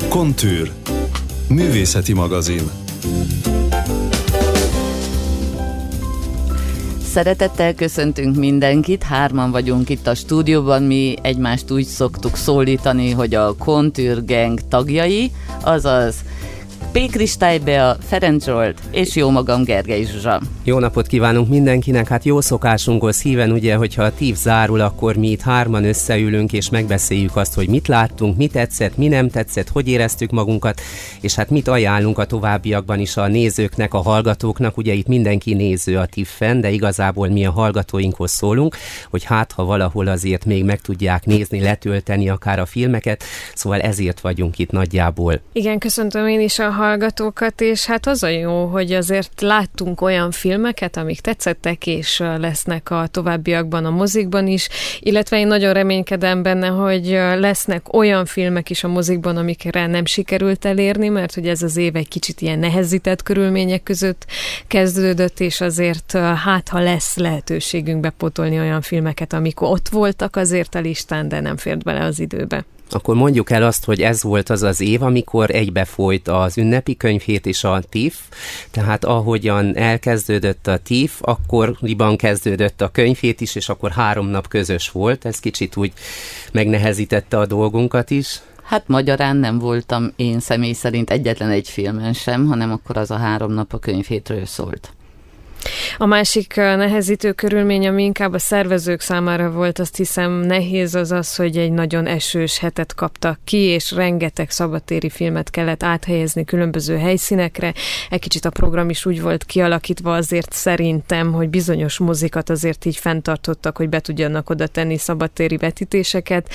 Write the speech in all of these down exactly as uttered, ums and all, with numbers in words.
Kontűr. Művészeti magazin. Szeretettel köszöntünk mindenkit, hárman vagyunk itt a stúdióban, mi egymást úgy szoktuk szólítani, hogy a Kontűr Gang tagjai, azaz P. Kristály Bea, Ferenc Zsolt és jó magam Gergely Zsuzsa. Jó napot kívánunk mindenkinek, hát jó szokásunkhoz híven ugye, hogyha a TIFF zárul, akkor mi itt hárman összeülünk és megbeszéljük azt, hogy mit láttunk, mi tetszett, mi nem tetszett, hogy éreztük magunkat, és hát mit ajánlunk a továbbiakban is a nézőknek, a hallgatóknak, ugye itt mindenki néző a TIFF-en, de igazából mi a hallgatóinkhoz szólunk, hogy hát ha valahol azért még meg tudják nézni, letölteni akár a filmeket, szóval ezért vagyunk itt nagyjából. Igen, köszöntöm én is a hallgatókat, és hát az a jó, hogy azért láttunk olyan filmeket, amik tetszettek, és lesznek a továbbiakban a mozikban is, illetve én nagyon reménykedem benne, hogy lesznek olyan filmek is a mozikban, amikre nem sikerült elérni, mert hogy ez az év egy kicsit ilyen nehezített körülmények között kezdődött, és azért hát ha lesz lehetőségünk bepótolni olyan filmeket, amik ott voltak azért a listán, de nem fért bele az időbe. Akkor mondjuk el azt, hogy ez volt az az év, amikor egybefolyt az ünnepi könyvhét és a TIFF, tehát ahogyan elkezdődött a TIFF, akkoriban kezdődött a könyvhét is, és akkor három nap közös volt, ez kicsit úgy megnehezítette a dolgunkat is. Hát magyarán nem voltam én személy szerint egyetlen egy filmen sem, hanem akkor az a három nap a könyvhétről szólt. A másik nehezítő körülmény, ami inkább a szervezők számára volt, azt hiszem nehéz az az, hogy egy nagyon esős hetet kaptak ki, és rengeteg szabadtéri filmet kellett áthelyezni különböző helyszínekre. Egy kicsit a program is úgy volt kialakítva azért szerintem, hogy bizonyos mozikat azért így fenntartottak, hogy be tudjanak oda tenni szabadtéri vetítéseket.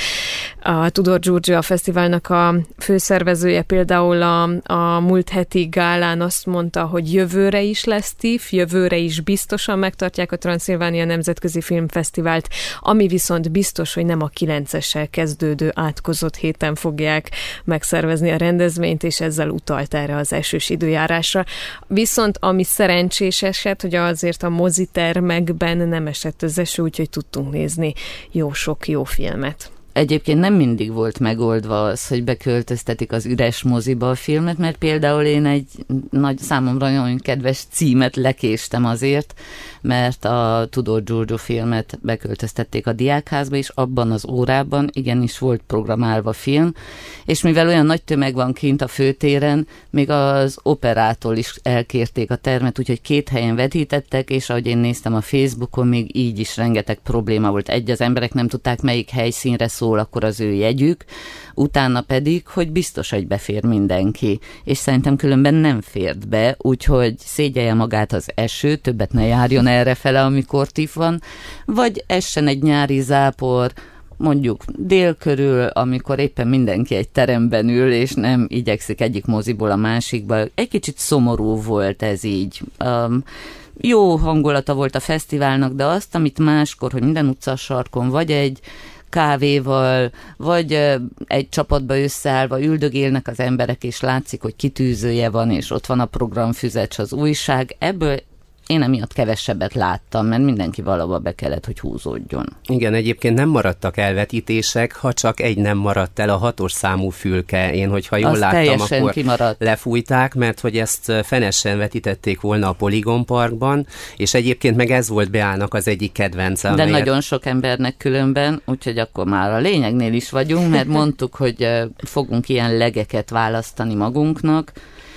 A Tudor Giorgio Fesztiválnak a főszervezője például a, a múlt heti gálán azt mondta, hogy jövőre is lesz TIFF, jövőre is biztosan megtartják a Transzilvánia Nemzetközi Filmfesztivált, ami viszont biztos, hogy nem a kilencessel kezdődő átkozott héten fogják megszervezni a rendezvényt, és ezzel utalt erre az esős időjárásra. Viszont ami szerencsés eset, hogy azért a mozitermekben nem esett az eső, úgyhogy tudtunk nézni jó sok jó filmet. Egyébként nem mindig volt megoldva az, hogy beköltöztetik az üres moziba a filmet, mert például én egy nagy számomra nagyon kedves címet lekéstem azért, mert a Tudor Giorgio filmet beköltöztették a diákházba, és abban az órában igenis volt programálva film, és mivel olyan nagy tömeg van kint a főtéren, még az operától is elkérték a termet, úgyhogy két helyen vetítettek, és ahogy én néztem a Facebookon, még így is rengeteg probléma volt. Egy, az emberek nem tudták, melyik helyszínre szól akkor az ő jegyük, utána pedig, hogy biztos, hogy befér mindenki. És szerintem különben nem fért be, úgyhogy szégyelje magát az eső, többet ne járjon errefele, amikor TIFF van, vagy essen egy nyári zápor, mondjuk dél körül, amikor éppen mindenki egy teremben ül, és nem igyekszik egyik moziból a másikba. Egy kicsit szomorú volt ez így. Um, jó hangulata volt a fesztiválnak, de azt, amit máskor, hogy minden utcasarkon, vagy egy kávéval, vagy egy csapatba összeállva üldögélnek az emberek, és látszik, hogy kitűzője van, és ott van a programfüzecs, az újság. Ebből én emiatt kevesebbet láttam, mert mindenki valahol be kellett, hogy húzódjon. Igen, egyébként nem maradtak elvetítések, ha csak egy nem maradt el, a hatos számú Fülke. Én, hogyha jól azt láttam, akkor kimaradt. Lefújták, mert hogy ezt fenesen vetítették volna a Polygon Parkban, és egyébként meg ez volt Beának az egyik kedvence. De amelyet... nagyon sok embernek különben, úgyhogy akkor már a lényegnél is vagyunk, mert mondtuk, hogy fogunk ilyen legeket választani magunknak,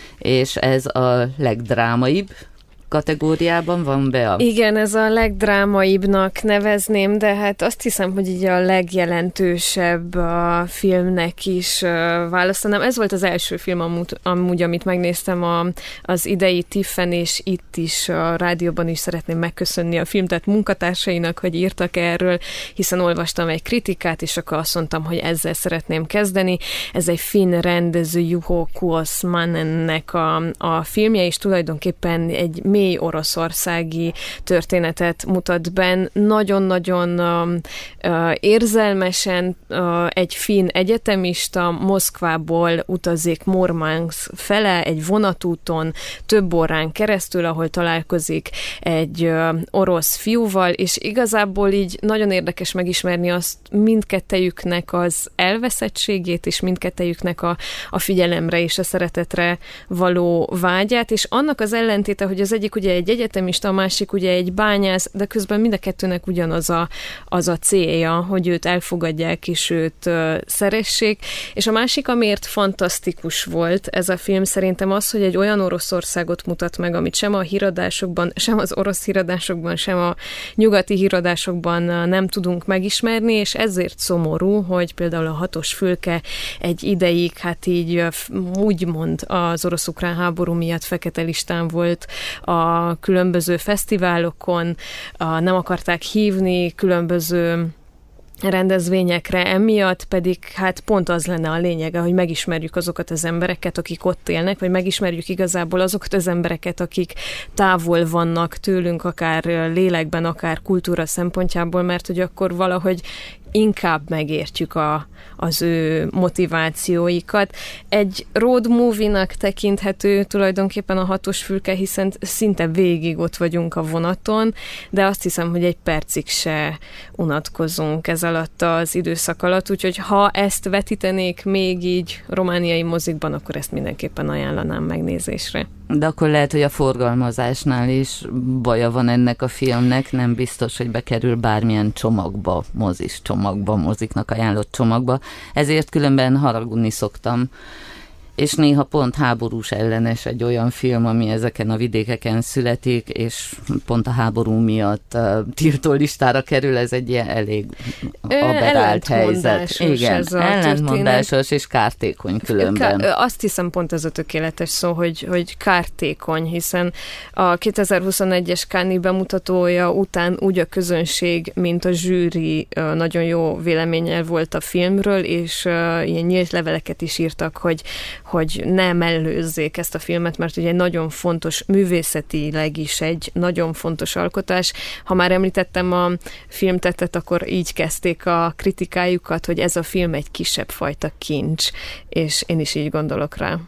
és ez a legdrámaibb kategóriában van be a... Igen, ez a legdrámaibbnak nevezném, de hát azt hiszem, hogy így a legjelentősebb a filmnek is választanám. Ez volt az első film amúgy, amúgy amit megnéztem a, az idei TIFF-en, és itt is a rádióban is szeretném megköszönni a filmtett munkatársainak, hogy írtak erről, hiszen olvastam egy kritikát, és akkor azt mondtam, hogy ezzel szeretném kezdeni. Ez egy finn rendező, Juho Kuosmanennek a, a filmje, és tulajdonképpen egy mély oroszországi történetet mutat benn. Nagyon-nagyon uh, uh, érzelmesen uh, egy finn egyetemista Moszkvából utazik Murmanszk fele egy vonatúton több órán keresztül, ahol találkozik egy uh, orosz fiúval, és igazából így nagyon érdekes megismerni azt mindkettejüknek az elveszettségét, és mindkettejüknek a, a figyelemre és a szeretetre való vágyát, és annak az ellentéte, hogy az egyik ugye egy egyetemista, a másik ugye egy bányász, de közben mind a kettőnek ugyanaz a, az a célja, hogy őt elfogadják, és őt uh, szeressék, és a másik, amiért fantasztikus volt ez a film, szerintem az, hogy egy olyan Oroszországot mutat meg, amit sem a híradásokban, sem az orosz híradásokban, sem a nyugati híradásokban nem tudunk megismerni, és ezért szomorú, hogy például a Hatos fülke egy ideig, hát így úgymond az orosz-ukrán háború miatt fekete listán volt a különböző fesztiválokon, a, nem akarták hívni különböző rendezvényekre, emiatt pedig hát pont az lenne a lényege, hogy megismerjük azokat az embereket, akik ott élnek, vagy megismerjük igazából azokat az embereket, akik távol vannak tőlünk, akár lélekben, akár kultúra szempontjából, mert hogy akkor valahogy inkább megértjük a, az ő motivációikat. Egy road movie-nak tekinthető tulajdonképpen a Hatos fülke, hiszen szinte végig ott vagyunk a vonaton, de azt hiszem, hogy egy percig se unatkozunk ez alatt az időszak alatt, úgyhogy ha ezt vetítenék még így romániai mozikban, akkor ezt mindenképpen ajánlanám megnézésre. De akkor lehet, hogy a forgalmazásnál is baja van ennek a filmnek, nem biztos, hogy bekerül bármilyen csomagba, mozis csomagba, moziknak ajánlott csomagba. Ezért különben haragudni szoktam, és néha pont háborús ellenes egy olyan film, ami ezeken a vidékeken születik, és pont a háború miatt uh, tiltó listára kerül, ez egy ilyen elég aberált helyzet. Igen, ez ellentmondásos történet. És kártékony különben. Ká- azt hiszem pont ez a tökéletes szó, hogy, hogy kártékony, hiszen a kétezer-huszonegyes Cannes-i bemutatója után úgy a közönség, mint a zsűri uh, nagyon jó véleménnyel volt a filmről, és uh, ilyen nyílt leveleket is írtak, hogy hogy ne mellőzzék ezt a filmet, mert ugye egy nagyon fontos, művészetileg is egy nagyon fontos alkotás. Ha már említettem a filmtettet, akkor így kezdték a kritikájukat, hogy ez a film egy kisebb fajta kincs, és én is így gondolok rá.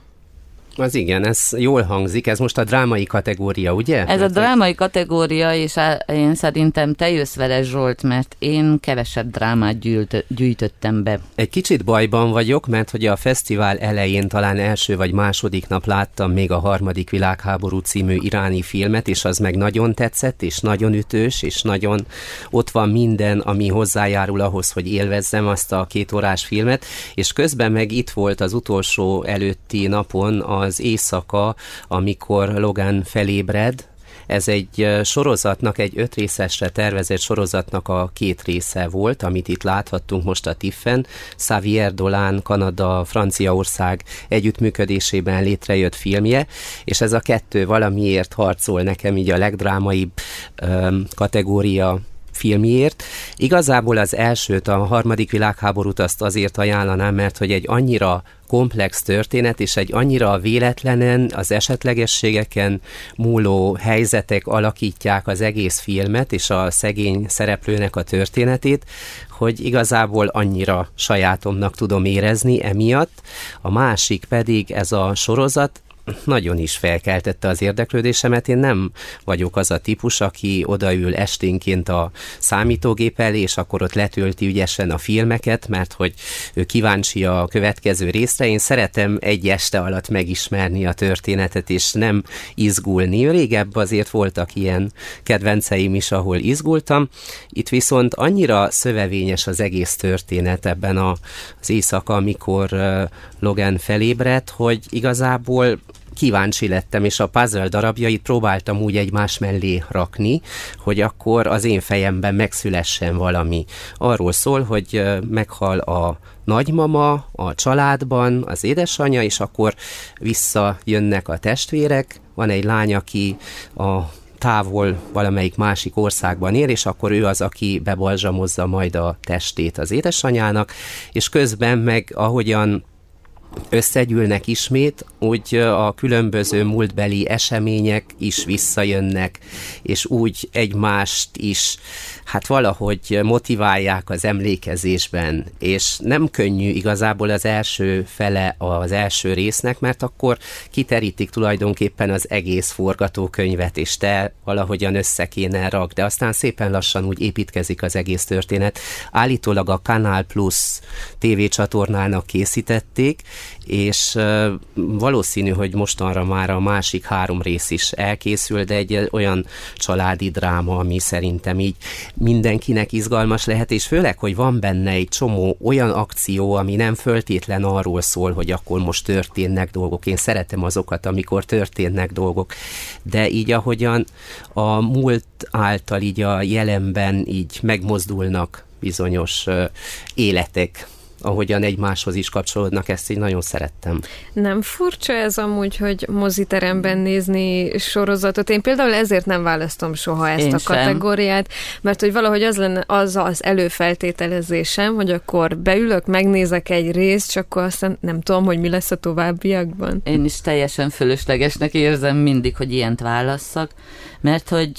Az igen, ez jól hangzik, ez most a drámai kategória, ugye? Ez mert a drámai kategória, és én szerintem te jössz vele, Zsolt, mert én kevesebb drámát gyűjt, gyűjtöttem be. Egy kicsit bajban vagyok, mert hogy a fesztivál elején talán első vagy második nap láttam még a Harmadik világháború című iráni filmet, és az meg nagyon tetszett, és nagyon ütős, és nagyon ott van minden, ami hozzájárul ahhoz, hogy élvezzem azt a két órás filmet, és közben meg itt volt az utolsó előtti napon a az éjszaka, amikor Logan felébred. Ez egy sorozatnak, egy öt részesre tervezett sorozatnak a két része volt, amit itt láthattunk most a tiffen. Xavier Dolan, Kanada, Franciaország együttműködésében létrejött filmje, és ez a kettő valamiért harcol nekem így a legdrámaibb um, kategória filmjért. Igazából az elsőt, a Harmadik világháborút azt azért ajánlanám, mert hogy egy annyira komplex történet, és egy annyira véletlenen, az esetlegességeken múló helyzetek alakítják az egész filmet, és a szegény szereplőnek a történetét, hogy igazából annyira sajátomnak tudom érezni emiatt. A másik pedig ez a sorozat, nagyon is felkeltette az érdeklődésemet. Én nem vagyok az a típus, aki odaül esténként a számítógép elé, és akkor ott letölti ügyesen a filmeket, mert hogy ő kíváncsi a következő részre. Én szeretem egy este alatt megismerni a történetet, és nem izgulni. Régebb azért voltak ilyen kedvenceim is, ahol izgultam. Itt viszont annyira szövevényes az egész történet ebben a, az éjszaka, amikor uh, Logan felébredt, hogy igazából kíváncsi lettem, és a puzzle darabjait próbáltam úgy egymás mellé rakni, hogy akkor az én fejemben megszülessen valami. Arról szól, hogy meghal a nagymama a családban, az édesanyja, és akkor visszajönnek a testvérek. Van egy lány, aki a távol valamelyik másik országban él, és akkor ő az, aki bebalzsamozza majd a testét az édesanyának, és közben meg ahogyan összegyűlnek ismét, úgy a különböző múltbeli események is visszajönnek, és úgy egymást is hát valahogy motiválják az emlékezésben, és nem könnyű igazából az első fele az első résznek, mert akkor kiterítik tulajdonképpen az egész forgatókönyvet, és te valahogyan össze kéne rak, de aztán szépen lassan úgy építkezik az egész történet. Állítólag a Canal Plus tévécsatornának készítették, és valószínű, hogy mostanra már a másik három rész is elkészül, de egy olyan családi dráma, ami szerintem így mindenkinek izgalmas lehet, és főleg, hogy van benne egy csomó olyan akció, ami nem föltétlen arról szól, hogy akkor most történnek dolgok. Én szeretem azokat, amikor történnek dolgok, de így ahogyan a múlt által így a jelenben így megmozdulnak bizonyos uh, életek, ahogyan egymáshoz is kapcsolódnak, ezt így nagyon szerettem. Nem furcsa ez amúgy, hogy moziteremben nézni sorozatot? Én például ezért nem választom soha ezt Én a sem. kategóriát, mert hogy valahogy az lenne az az előfeltételezésem, hogy akkor beülök, megnézek egy részt, csak akkor aztán nem tudom, hogy mi lesz a továbbiakban. Én is teljesen fölöslegesnek érzem mindig, hogy ilyent válasszak, mert hogy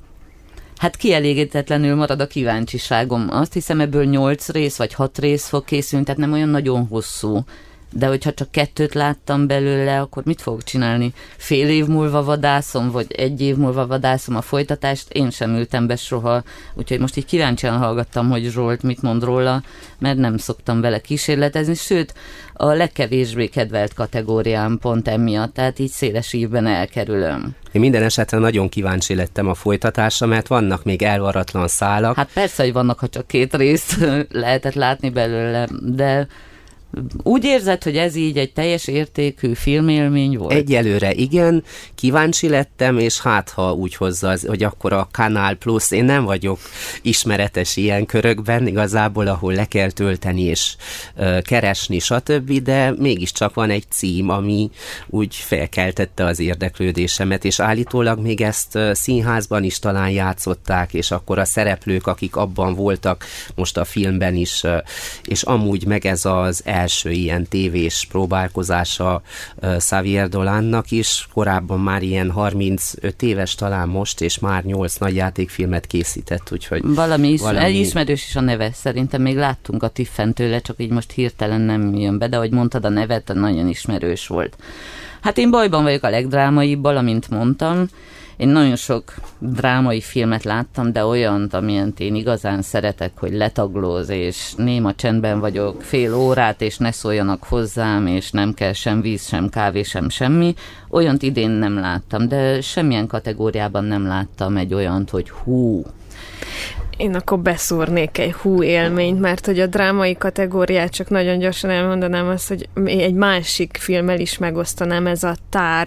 hát kielégítetlenül marad a kíváncsiságom. Azt hiszem, ebből nyolc rész vagy hat rész fog készülni, tehát nem olyan nagyon hosszú. De hogyha csak kettőt láttam belőle, akkor mit fogok csinálni? Fél év múlva vadászom, vagy egy év múlva vadászom a folytatást? Én sem ültem be soha, úgyhogy most így kíváncsian hallgattam, hogy Zsolt mit mond róla, mert nem szoktam vele kísérletezni, sőt, a legkevésbé kedvelt kategóriám pont emiatt, tehát így széles ívben elkerülöm. Én minden esetre nagyon kíváncsi lettem a folytatásra, mert vannak még elvaratlan szálak. Hát persze, hogy vannak, ha csak két részt lehetett látni belőle, de úgy érzed, hogy ez így egy teljes értékű filmélmény volt? Egyelőre igen, kíváncsi lettem, és hát ha úgy hozza, hogy akkor a Canal Plus, én nem vagyok ismeretes ilyen körökben, igazából, ahol le kell tölteni és uh, keresni, stb., de mégiscsak van egy cím, ami úgy felkeltette az érdeklődésemet, és állítólag még ezt uh, színházban is talán játszották, és akkor a szereplők, akik abban voltak, most a filmben is, uh, és amúgy meg ez az első ilyen tévés próbálkozása uh, Xavier Dolannak is, korábban már ilyen harmincöt éves talán most, és már nyolc nagyjátékfilmet készített, úgyhogy valami, is, valami... ismerős is a neve, szerintem még láttunk a Tiffen tőle, csak így most hirtelen nem jön be, de ahogy mondtad a nevet, nagyon ismerős volt. Hát én bajban vagyok a legdrámaibbal, amint mondtam. Én nagyon sok drámai filmet láttam, de olyant, amilyent én igazán szeretek, hogy letaglóz, és néma csendben vagyok fél órát, és ne szóljanak hozzám, és nem kell sem víz, sem kávé, sem semmi. Olyant idén nem láttam, de semmilyen kategóriában nem láttam egy olyant, hogy hú. Én akkor beszúrnék egy hú élményt, mert hogy a drámai kategóriát csak nagyon gyorsan elmondanám azt, hogy egy másik filmmel is megosztanám, ez a Tár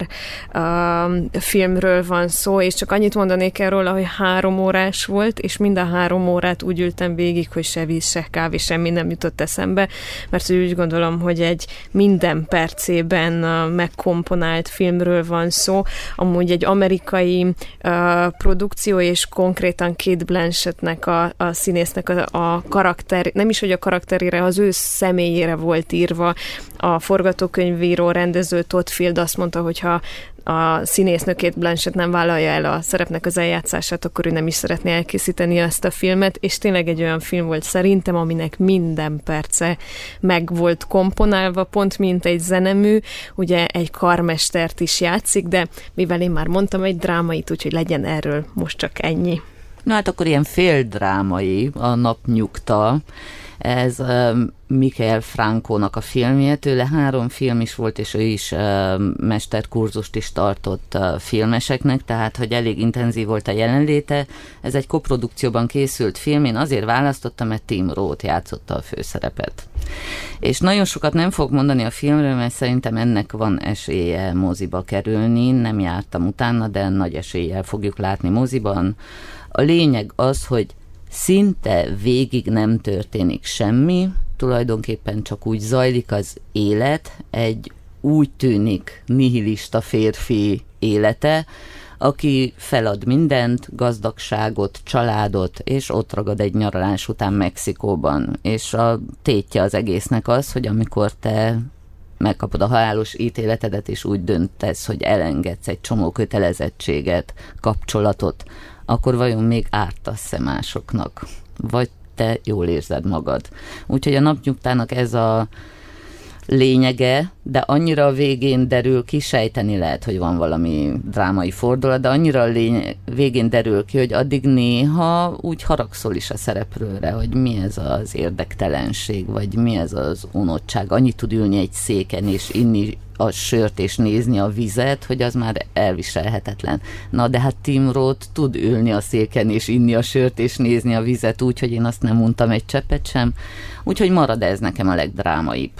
uh, filmről van szó, és csak annyit mondanék el róla, hogy három órás volt, és mind a három órát úgy ültem végig, hogy se víz, se kávé, semmi nem jutott eszembe, mert úgy gondolom, hogy egy minden percében uh, megkomponált filmről van szó, amúgy egy amerikai uh, produkció, és konkrétan Kate Blanchettnek A, a színésznek a, a karakter, nem is, hogy a karakterére, az ő személyére volt írva. A forgatókönyvíró, rendező Todd Field azt mondta, hogy ha a színésznőkét Blanchett nem vállalja el a szerepnek az eljátszását, akkor ő nem is szeretné elkészíteni ezt a filmet, és tényleg egy olyan film volt szerintem, aminek minden perce meg volt komponálva, pont mint egy zenemű, ugye egy karmestert is játszik, de mivel én már mondtam egy drámait, úgyhogy legyen erről most csak ennyi. Na hát akkor ilyen féldrámai, a Napnyugta, ez uh, Michael Frankónak a filmje, tőle három film is volt, és ő is uh, mesterkurzust is tartott uh, filmeseknek, tehát hogy elég intenzív volt a jelenléte. Ez egy koprodukcióban készült film, én azért választottam, mert Tim Roth játszotta a főszerepet. És nagyon sokat nem fog mondani a filmről, mert szerintem ennek van esélye moziba kerülni, nem jártam utána, de nagy eséllyel fogjuk látni moziban. A lényeg az, hogy szinte végig nem történik semmi, tulajdonképpen csak úgy zajlik az élet, egy úgy tűnik nihilista férfi élete, aki felad mindent, gazdagságot, családot, és ott ragad egy nyaralás után Mexikóban. És a tétje az egésznek az, hogy amikor te megkapod a halálos ítéletedet, és úgy döntesz, hogy elengedsz egy csomó kötelezettséget, kapcsolatot, akkor vajon még ártasz-e másoknak? Vagy te jól érzed magad? Úgyhogy a napnyugtának ez a lényege, de annyira a végén derül ki, sejteni lehet, hogy van valami drámai fordulat, de annyira a lény- végén derül ki, hogy addig néha úgy haragszol is a szereplőre, hogy mi ez az érdektelenség, vagy mi ez az unottság. Annyit tud ülni egy széken, és inni a sört, és nézni a vizet, hogy az már elviselhetetlen. Na, de hát Tim Roth tud ülni a széken, és inni a sört, és nézni a vizet úgy, hogy én azt nem untam egy cseppet sem. Úgyhogy marad ez nekem a legdrámaibb.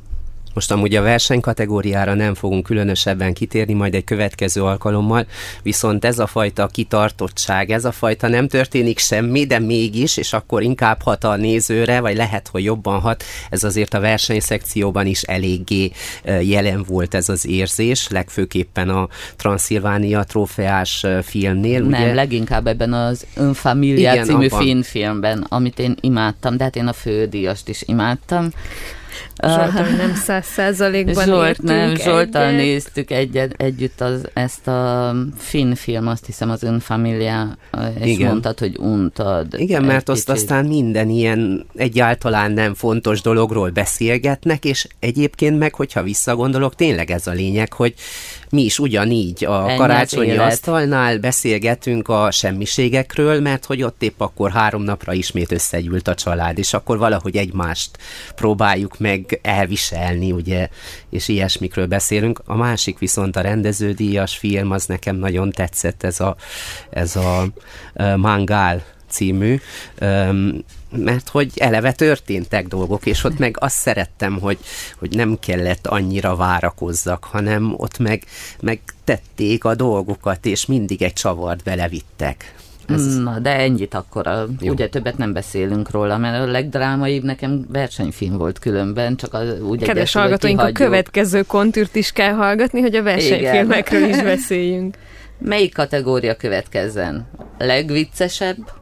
Most amúgy a versenykategóriára nem fogunk különösebben kitérni, majd egy következő alkalommal, viszont ez a fajta kitartottság, ez a fajta nem történik semmi, de mégis, és akkor inkább hat a nézőre, vagy lehet, hogy jobban hat, ez azért a versenyszekcióban is eléggé jelen volt ez az érzés, legfőképpen a Transzilvánia trófeás filmnél. Nem, ugye? Leginkább ebben az Un Familia című finn filmben, amit én imádtam, de hát én a fődíjast is imádtam. Zsoltal nem száz százalékban Zsolt, értünk nem, Zsoltal egyet. néztük egyet, együtt az, ezt a finn film, azt hiszem az Un Familia, és igen. Mondtad, hogy untad. Igen, mert azt kicsit. Aztán minden ilyen egyáltalán nem fontos dologról beszélgetnek, és egyébként meg, hogyha visszagondolok, tényleg ez a lényeg, hogy mi is ugyanígy a ennyi karácsonyi asztalnál beszélgetünk a semmiségekről, mert hogy ott épp akkor három napra ismét összegyűlt a család, és akkor valahogy egymást próbáljuk meg elviselni, ugye, és ilyesmikről beszélünk. A másik viszont a rendeződíjas film, az nekem nagyon tetszett, ez a, ez a uh, Mangál című, um, mert hogy eleve történtek dolgok, és ott meg azt szerettem, hogy, hogy nem kellett annyira várakozzak, hanem ott meg, meg tették a dolgokat, és mindig egy csavart belevittek. Ez... Na, de ennyit akkor. A, ugye többet nem beszélünk róla, mert a legdrámaibb nekem versenyfilm volt különben, csak az úgy kedves hallgatóink, a következő kontűrt is kell hallgatni, hogy a versenyfilmekről is beszéljünk. Melyik kategória következzen? Legviccesebb?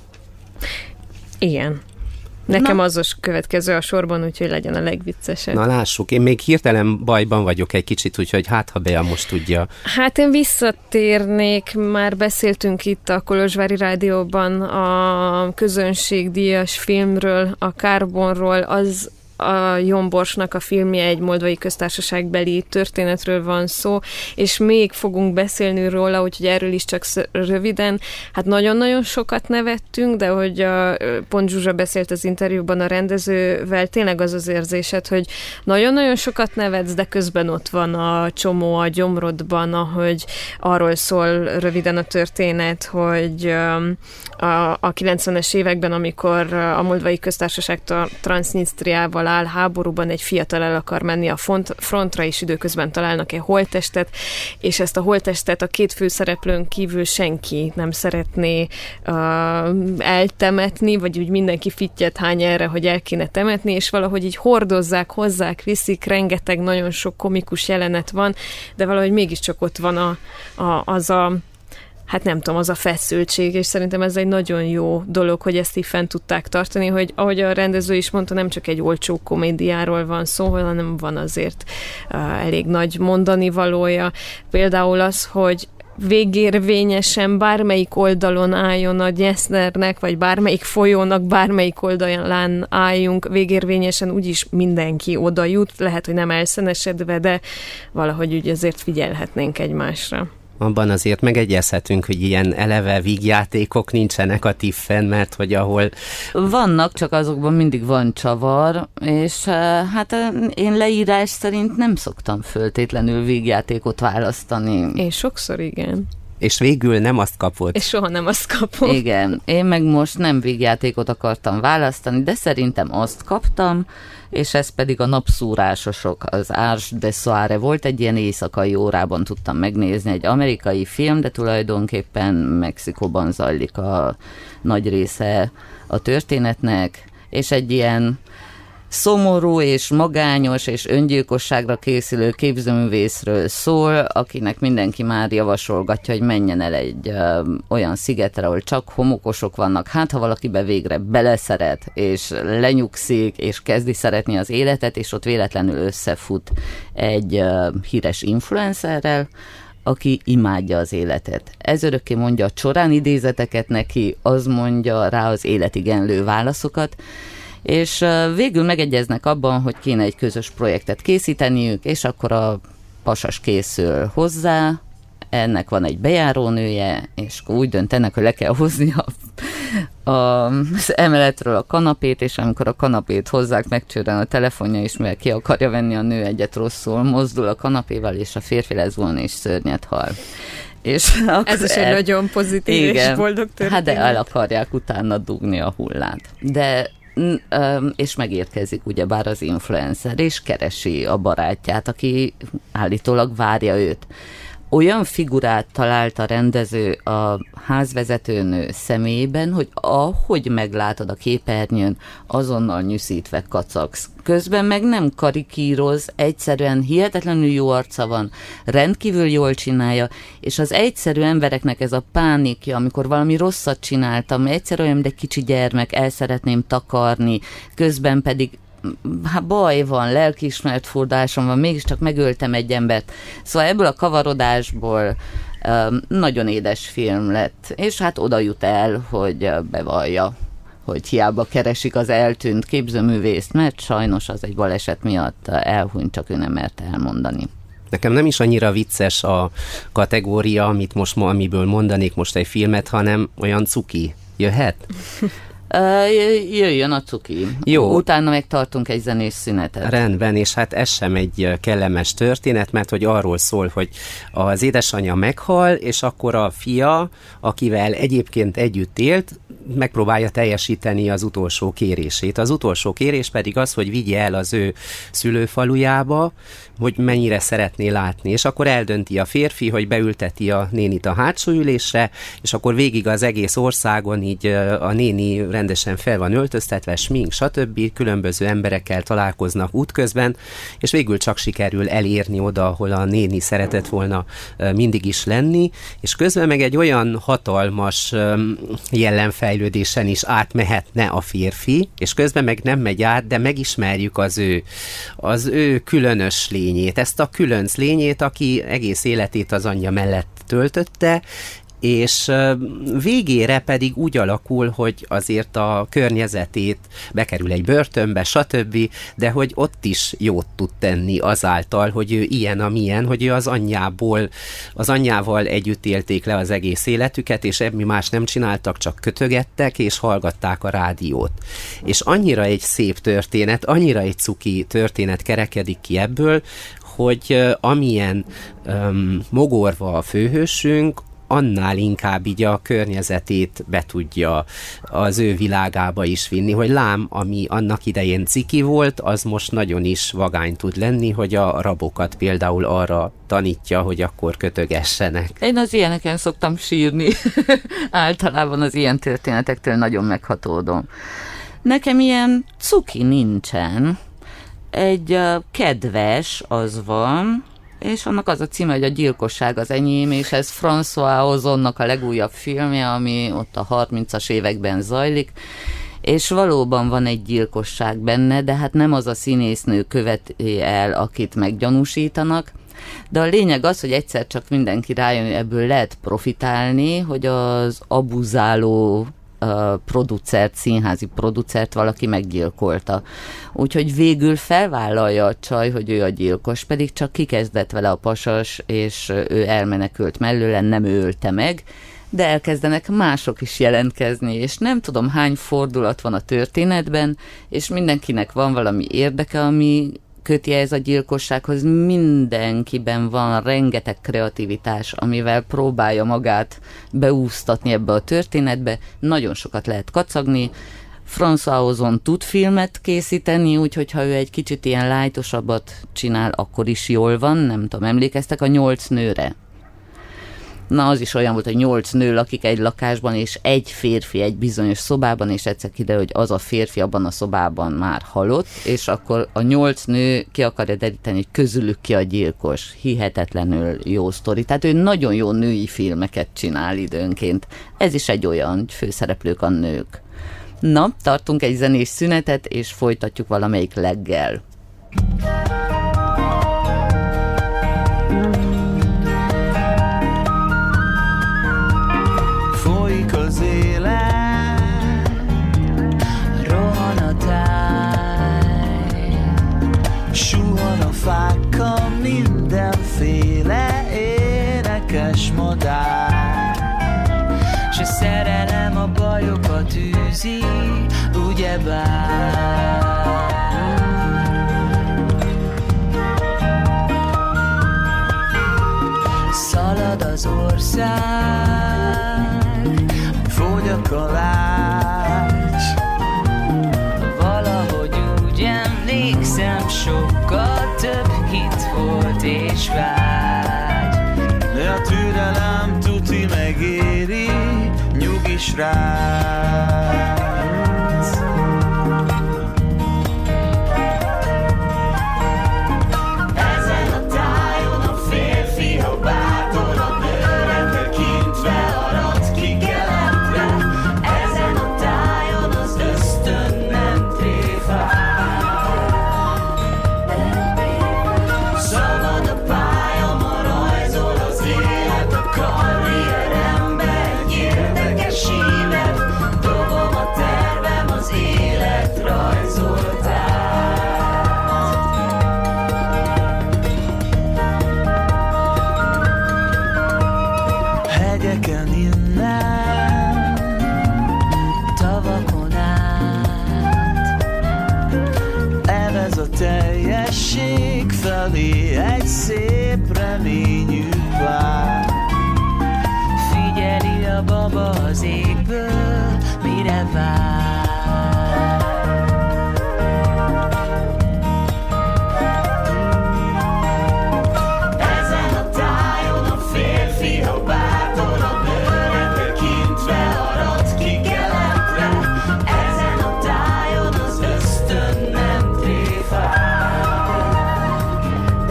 Igen. Nekem Na. az a következő a sorban, úgyhogy legyen a legviccesebb. Na lássuk, én még hirtelen bajban vagyok egy kicsit, úgyhogy hát, ha Bea most tudja. Hát én visszatérnék, már beszéltünk itt a Kolozsvári Rádióban a közönségdíjas filmről, a Karbonról, az a Jomborsnak a filmje, egy moldvai köztársaságbeli történetről van szó, és még fogunk beszélni róla, úgyhogy erről is csak röviden. Hát nagyon-nagyon sokat nevettünk, de hogy a, pont Zsuzsa beszélt az interjúban a rendezővel, tényleg az az érzésed, hogy nagyon-nagyon sokat nevetsz, de közben ott van a csomó a gyomrodban, ahogy arról szól röviden a történet, hogy a, a kilencvenes években, amikor a moldvai köztársaság Transznisztriával áll háborúban, egy fiatal el akar menni a front, frontra, és időközben találnak egy holttestet, és ezt a holttestet a két főszereplőn kívül senki nem szeretné uh, eltemetni, vagy úgy mindenki fittyet hány erre, hogy el kéne temetni, és valahogy így hordozzák, hozzák, viszik, rengeteg, nagyon sok komikus jelenet van, de valahogy mégiscsak ott van a, a, az a hát nem tudom, az a feszültség, és szerintem ez egy nagyon jó dolog, hogy ezt így fent tudták tartani, hogy ahogy a rendező is mondta, nem csak egy olcsó komédiáról van szó, hanem van azért uh, elég nagy mondani valója. Például az, hogy végérvényesen bármelyik oldalon álljon a Dnyeszternek, vagy bármelyik folyónak, bármelyik oldalán álljunk, végérvényesen úgyis mindenki oda jut, lehet, hogy nem elszenesedve, de valahogy úgy azért figyelhetnénk egymásra. Abban azért megegyezhetünk, hogy ilyen eleve vígjátékok nincsenek a tiffen, mert hogy ahol... Vannak, csak azokban mindig van csavar, és hát én leírás szerint nem szoktam föltétlenül vígjátékot választani. Én sokszor igen. És végül nem azt kapod. És soha nem azt kapom. Igen, én meg most nem vígjátékot akartam választani, de szerintem azt kaptam, és ez pedig a Napszúrásosok, az Arche de Soirée volt, egy ilyen éjszakai órában tudtam megnézni, egy amerikai film, de tulajdonképpen Mexikóban zajlik a nagy része a történetnek, és egy ilyen szomorú és magányos és öngyilkosságra készülő képzőművészről szól, akinek mindenki már javasolgatja, hogy menjen el egy ö, olyan szigetre, ahol csak homokosok vannak, hát ha valakibe végre beleszeret, és lenyugszik, és kezdi szeretni az életet, és ott véletlenül összefut egy ö, híres influencerrel, aki imádja az életet. Ez örökké mondja a csorán idézeteket neki, az mondja rá az életigenlő válaszokat, és végül megegyeznek abban, hogy kéne egy közös projektet készíteniük, és akkor a pasas készül hozzá, ennek van egy bejárónője, és akkor úgy döntenek, hogy le kell hozni a, a, az emeletről a kanapét, és amikor a kanapét hozzák, megcsörren a telefonja, és mivel ki akarja venni a nő egyet, rosszul mozdul a kanapéval, és a férfi leszvon és szörnyet hal. És ez is egy el, nagyon pozitív igen, és boldog történet. Hát de el akarják utána dugni a hullát. De és megérkezik ugyebár az influencer, és keresi a barátját, aki állítólag várja őt. Olyan figurát talált a rendező a házvezetőnő személyében, hogy ahogy meglátod a képernyőn, azonnal nyűszítve kacagsz. Közben meg nem karikíroz, egyszerűen hihetetlenül jó arca van, rendkívül jól csinálja, és az egyszerű embereknek ez a pánikja, amikor valami rosszat csináltam, egyszerűen olyan, de kicsi gyermek, el szeretném takarni, közben pedig hát baj van, lelkiismeret fordásom van, mégiscsak megöltem egy embert. Szóval ebből a kavarodásból um, nagyon édes film lett, és hát oda jut el, hogy bevallja, hogy hiába keresik az eltűnt képzőművészt, mert sajnos az egy baleset miatt elhunyt, csak ő nem merte elmondani. Nekem nem is annyira vicces a kategória, amit most, amiből mondanék most egy filmet, hanem olyan cuki. Jöhet? Uh, jöjjön a cuki. Jó. Utána meg tartunk egy zenés szünetet. Rendben, és hát ez sem egy kellemes történet, mert hogy arról szól, hogy az édesanyja meghal, és akkor a fia, akivel egyébként együtt élt, megpróbálja teljesíteni az utolsó kérését. Az utolsó kérés pedig az, hogy vigye el az ő szülőfalujába, hogy mennyire szeretné látni. És akkor eldönti a férfi, hogy beülteti a nénit a hátsó ülésre, és akkor végig az egész országon így a néni rendesen fel van öltöztetve, smink, stb. Különböző emberekkel találkoznak útközben, és végül csak sikerül elérni oda, ahol a néni szeretett volna mindig is lenni, és közben meg egy olyan hatalmas jellemfejlődésen is átmehetne a férfi, és közben meg nem megy át, de megismerjük az ő, az ő különös lényét, ezt a különc lényét, aki egész életét az anyja mellett töltötte, és végére pedig úgy alakul, hogy azért a környezetét bekerül egy börtönbe, stb., de hogy ott is jót tud tenni azáltal, hogy ő ilyen, amilyen, hogy ő az anyjából, az anyjával együtt élték le az egész életüket, és ebbi más nem csináltak, csak kötögettek, és hallgatták a rádiót. És annyira egy szép történet, annyira egy cuki történet kerekedik ki ebből, hogy amilyen um, mogorva a főhősünk, annál inkább így a környezetét be tudja az ő világába is vinni, hogy lám, ami annak idején ciki volt, az most nagyon is vagány tud lenni, hogy a rabokat például arra tanítja, hogy akkor kötögessenek. Én az ilyeneken szoktam sírni. Általában az ilyen történetektől nagyon meghatódom. Nekem ilyen cuki nincsen. Egy uh, kedves az van, és annak az a címe, hogy A gyilkosság az enyém, és ez François Ozonnak a legújabb filmje, ami ott a harmincas években zajlik, és valóban van egy gyilkosság benne, de hát nem az a színésznő követi el, akit meggyanúsítanak, de a lényeg az, hogy egyszer csak mindenki rájön, hogy ebből lehet profitálni, hogy az abuzáló producert, színházi producert valaki meggyilkolta. Úgyhogy végül felvállalja a csaj, hogy ő a gyilkos, pedig csak kikezdett vele a pasas, és ő elmenekült mellőle, nem ő ölte meg, de elkezdenek mások is jelentkezni, és nem tudom hány fordulat van a történetben, és mindenkinek van valami érdeke, ami köti ez a gyilkossághoz, mindenkiben van rengeteg kreativitás, amivel próbálja magát beúsztatni ebbe a történetbe, nagyon sokat lehet kacagni, François Ozon tud filmet készíteni, úgyhogy ha ő egy kicsit ilyen lightosabbat csinál, akkor is jól van, nem tudom, emlékeztek a Nyolc nőre? Na, az is olyan volt, hogy nyolc nő lakik egy lakásban, és egy férfi egy bizonyos szobában, és egyszer kiderül, hogy az a férfi abban a szobában már halott, és akkor a nyolc nő ki akarja deríteni, hogy közülük ki a gyilkos. Hihetetlenül jó sztori. Tehát ő nagyon jó női filmeket csinál időnként. Ez is egy olyan, hogy főszereplők a nők. Na, tartunk egy zenés szünetet, és folytatjuk valamelyik leggel. Folyik az élet, rohan a táj, suhan a fákkal mindenféle énekes madár. S a szerelem a bajokat űzi, ugyebár. Szalad az ország, fogy a kalács. Valahogy úgy emlékszem, sokkal több hit volt és vágy. De a türelem tuti megéri, nyugi srác. Ezen a tájon a férfi, ha bátorabb őre, tekintve arad ki keletre. Ezen a tájon az ösztön nem tréfál. Szabad a pálya, ma rajzol az élet, a karrierembe egy érdekes évet. Dobom a tervem, az élet rajzoltát. Hegyeken innen, tavakon át, evez a teljesség felé egy szép reményű pár. Figyeli a baba az égből, mire vár. Ezen a tájon a férfi, ha bátorabb őre, tekintve arad ki keletre. Ezen a tájon az ösztön nem tréfál.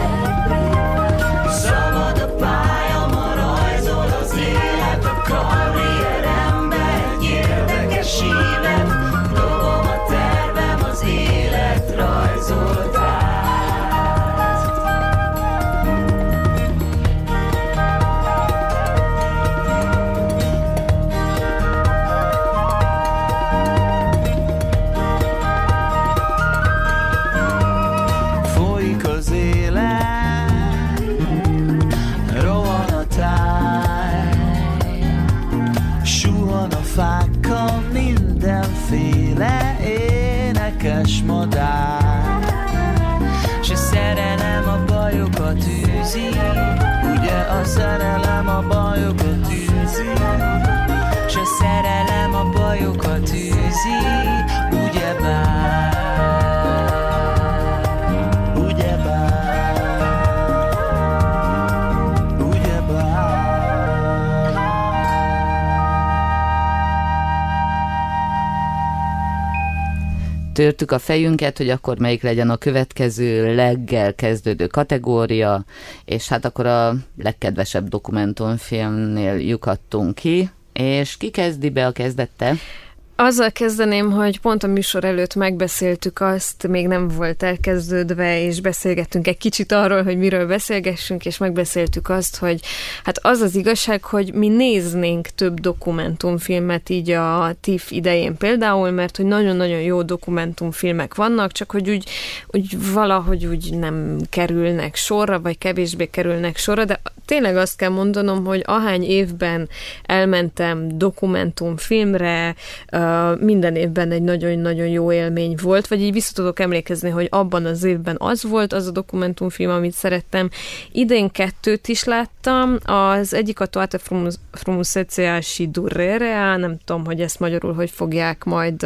Szabad a pálya, ma rajzol az élet, a karrierembe egy érdekes évet. Dobom a tervem, az élet rajzoltát. Folyik az élet, rohan a táj, suhan a fákkal mindenféle énekes madár. S a szerelem a bajokat űzi, ugye a szerelem a bajokat űzi. S a szerelem a bajokat űzi, ugyebár. Ugyebár. Ugyebár. Törtük a fejünket, hogy akkor melyik legyen a következő leggel kezdődő kategória, és hát akkor a legkedvesebb dokumentumfilmnél lyukadtunk ki, és ki kezdi be a kezdette? Azzal kezdeném, hogy pont a műsor előtt megbeszéltük azt, még nem volt elkezdődve, és beszélgettünk egy kicsit arról, hogy miről beszélgessünk, és megbeszéltük azt, hogy hát az az igazság, hogy mi néznénk több dokumentumfilmet így a TIFF idején például, mert hogy nagyon-nagyon jó dokumentumfilmek vannak, csak hogy úgy, úgy valahogy úgy nem kerülnek sorra, vagy kevésbé kerülnek sorra, de tényleg azt kell mondanom, hogy ahány évben elmentem dokumentumfilmre, minden évben egy nagyon-nagyon jó élmény volt, vagy így vissza tudok emlékezni, hogy abban az évben az volt az a dokumentumfilm, amit szerettem. Idén kettőt is láttam, az egyik a Toate frumusețea și durerea, nem tudom, hogy ezt magyarul hogy fogják majd,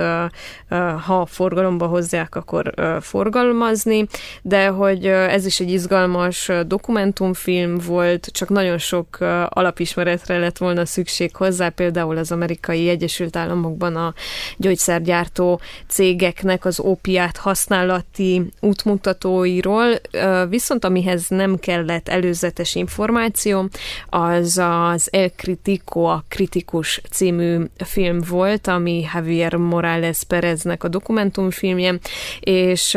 ha forgalomba hozzák, akkor forgalmazni, de hogy ez is egy izgalmas dokumentumfilm volt, csak nagyon sok alapismeretre lett volna szükség hozzá, például az Amerikai Egyesült Államokban a gyógyszergyártó cégeknek az ópiát használati útmutatóiról, viszont amihez nem kellett előzetes információ, az az El Critico, a Kritikus című film volt, ami Javier Morales Pereznek a dokumentumfilmje, és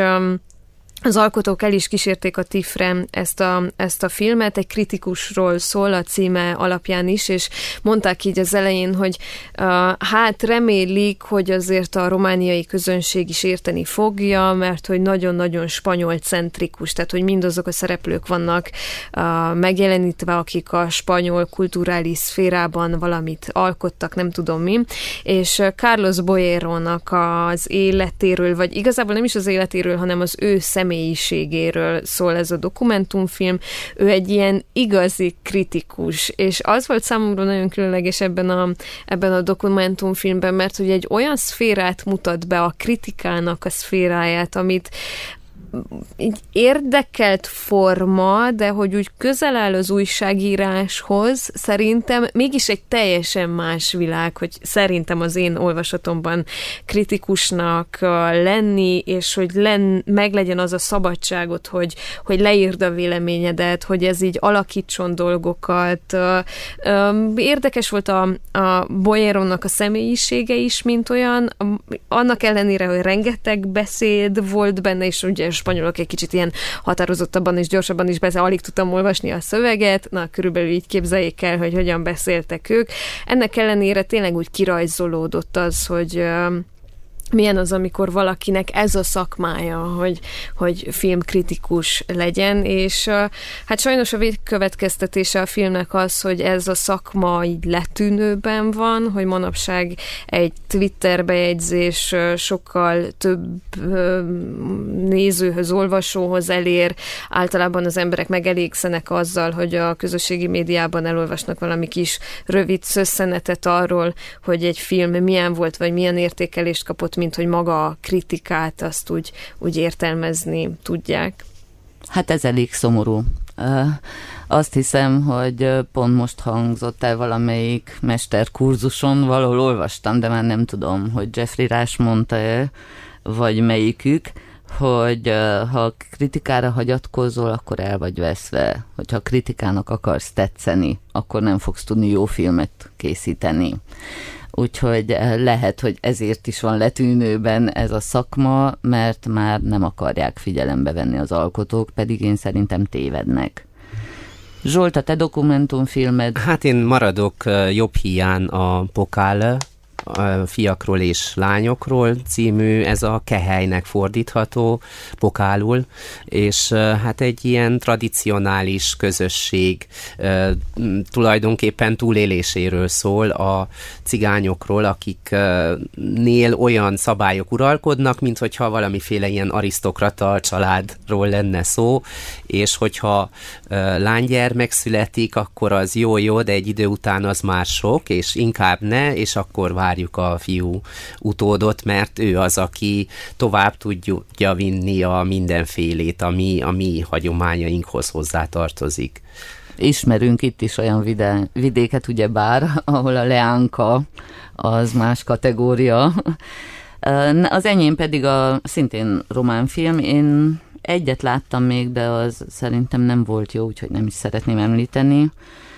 az alkotók el is kísérték a TIFF-re ezt a, ezt a filmet, egy kritikusról szól a címe alapján is, és mondták így az elején, hogy uh, hát remélik, hogy azért a romániai közönség is érteni fogja, mert hogy nagyon-nagyon spanyol-centrikus, tehát hogy mindazok a szereplők vannak uh, megjelenítve, akik a spanyol kulturális szférában valamit alkottak, nem tudom mi, és Carlos Boyerónak az életéről, vagy igazából nem is az életéről, hanem az ő személyiségéről szól ez a dokumentumfilm. Ő egy ilyen igazi kritikus, és az volt számomra nagyon különleges ebben a, ebben a dokumentumfilmben, mert hogy egy olyan szférát mutat be, a kritikának a szféráját, amit így érdekelt forma, de hogy úgy közel áll az újságíráshoz, szerintem mégis egy teljesen más világ, hogy szerintem az én olvasatomban kritikusnak lenni, és hogy len, meglegyen az a szabadságot, hogy, hogy leírd a véleményedet, hogy ez így alakítson dolgokat. Érdekes volt a, a Boyerónak a személyisége is, mint olyan, annak ellenére, hogy rengeteg beszéd volt benne, és ugye spanyolok egy kicsit ilyen határozottabban és gyorsabban is beszél, alig tudtam olvasni a szöveget, na körülbelül így képzeljék el, hogy hogyan beszéltek ők. Ennek ellenére tényleg úgy kirajzolódott az, hogy milyen az, amikor valakinek ez a szakmája, hogy, hogy filmkritikus legyen, és hát sajnos a végkövetkeztetése a filmnek az, hogy ez a szakma így letűnőben van, hogy manapság egy Twitter bejegyzés sokkal több nézőhöz, olvasóhoz elér, általában az emberek megelégszenek azzal, hogy a közösségi médiában elolvasnak valami kis rövid szösszenetet arról, hogy egy film milyen volt, vagy milyen értékelést kapott, mint hogy maga a kritikát azt úgy, úgy értelmezni tudják. Hát ez elég szomorú. Azt hiszem, hogy pont most hangzott el valamelyik mesterkurzuson, valahol olvastam, de már nem tudom, hogy Jeffrey Rush mondta-e, vagy melyikük, hogy ha kritikára hagyatkozol, akkor el vagy veszve. Hogyha kritikának akarsz tetszeni, akkor nem fogsz tudni jó filmet készíteni. Úgyhogy lehet, hogy ezért is van letűnőben ez a szakma, mert már nem akarják figyelembe venni az alkotók, pedig én szerintem tévednek. Zsolt, a te dokumentumfilmed? Hát én maradok jobb hián a Pokal, a fiakról és lányokról című, ez a Kehelynek fordítható, Pokalul, és hát egy ilyen tradicionális közösség tulajdonképpen túléléséről szól, a cigányokról, akiknél olyan szabályok uralkodnak, mint hogyha valamiféle ilyen arisztokrata családról lenne szó, és hogyha lánygyermek születik, akkor az jó-jó, de egy idő után az már sok, és inkább ne, és akkor várjuk a fiú utódot, mert ő az, aki tovább tudja vinni a mindenfélét, ami a mi hagyományainkhoz hozzátartozik. Ismerünk itt is olyan vidé- vidéket, ugyebár, ahol a leánka az más kategória. Az enyém pedig a szintén román film. Én egyet láttam még, de az szerintem nem volt jó, úgyhogy nem is szeretném említeni.